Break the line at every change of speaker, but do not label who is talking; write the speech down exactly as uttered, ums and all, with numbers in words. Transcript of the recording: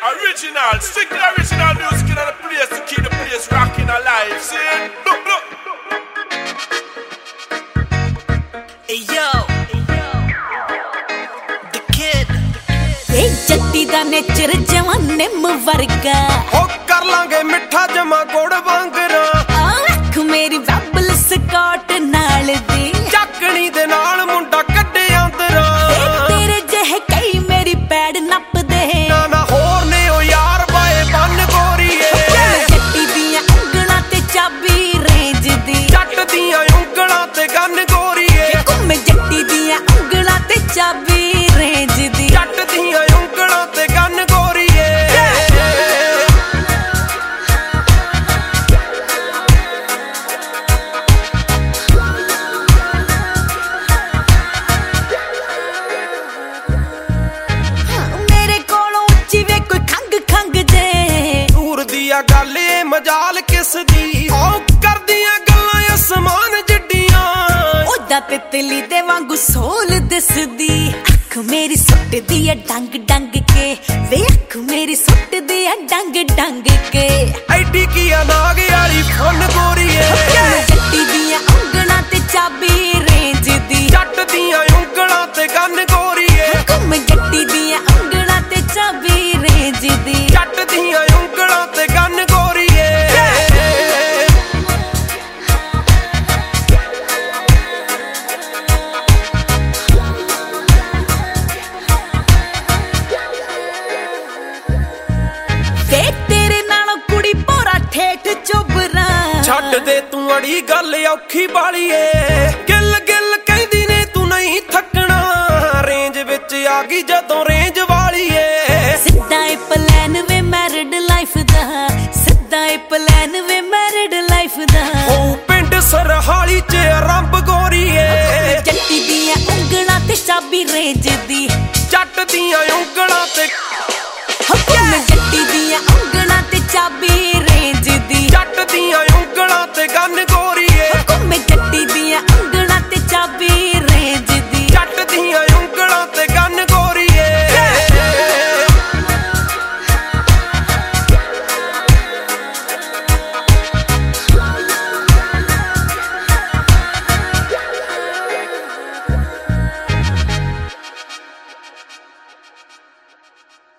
Original, strictly original music in the place to keep the place rocking alive. See? Look, look.
Hey yo, the kid. Hey jatti da nature jawan nim varga.
Oh kar lange mitha jama gud wangara.
Akh meri wabble scott naal di.
Chakni de naal munda kadde andra.
Tere jehe kai meri pad nap de.
Na na hor ne o yaar bae ban goriye.
Jatti diyan ungla te chabi range di.
Jatt diyan ungla te gan goriye.
Kumme jatti diyan ungla te chabi range di.
Jatt diyan ungla te gan goriye. ਗੱਲ ਏ ਮਜਾਲ ਕਿਸ ਦੀ ਆਉ ਕਰਦੀਆਂ ਗੱਲਾਂ ਅਸਮਾਨ ਜੱਡੀਆਂ
ਉਹਦਾ ਤਿਤਲੀ ਦੇ ਵਾਂਗੂ ਸੋਲ ਦਿਸਦੀ ਅੱਖ ਮੇਰੀ ਸੁੱਟਦੀ ਏ ਡੰਗ ਡੰਗ ਕੇ ਵੇ ਅੱਖ ਮੇਰੀ ਸੁੱਟਦੀ ਏ ਡੰਗ ਡੰਗ ਕੇ
ਐਡੀ ਕੀ ਆ ਨਾਗ ਵਾਲੀ ਫੁੱਲ ਗੋਰੀਏ
ਜੱਟੀ ਦੀਆਂ ਉਂਗਲਾਂ ਤੇ ਚਾਬੀ ਰੇਂਜ ਦੀ
ਜੱਟ ਦੀਆਂ ਉਂਗਲਾਂ ਤੇ ਗੰਨ ਗੋਰੀਏ
ਕੁੰਮ ਜੱਟੀ ਦੀਆਂ ਉਂਗਲਾਂ ਤੇ ਚਾਬੀ ਰੇਂਜ ਦੀ
ਜੱਟ ਦੀਆਂ ਉਂਗਲਾਂ ਤੇ ਗੰਨ ਛੱਡ ਦੇ ਤੂੰ ਅੜੀ ਗੱਲ ਔਖੀ ਬਾਲੀ ਏ ਗਿੱਲ ਗਿੱਲ ਕਹਿੰਦੀ ਨੇ ਤੂੰ ਨਹੀਂ ਥੱਕਣਾ ਰੇਂਜ ਵਿੱਚ ਆ ਗਈ ਜਦੋਂ ਰੇਂਜ ਵਾਲੀ ਏ
ਸਿੱਧਾ ਏ ਪਲਾਨ ਵੇ ਮੈਰਿਡ ਲਾਈਫ ਦਾ ਸਿੱਧਾ ਏ ਪਲਾਨ ਵੇ ਮੈਰਿਡ ਲਾਈਫ ਦਾ
ਉਹ ਪਿੰਡ ਸਰਹਾਲੀ ਚ ਆਰੰਭ ਗੋਰੀ ਏ
ਜੱਟੀ ਦੀਆਂ ਉਂਗਲਾਂ ਤੇ ਚਾਬੀ ਰੇਂਜ ਦੀ
ਜੱਟ ਦੀਆਂ ਉਂਗਲਾਂ ਤੇ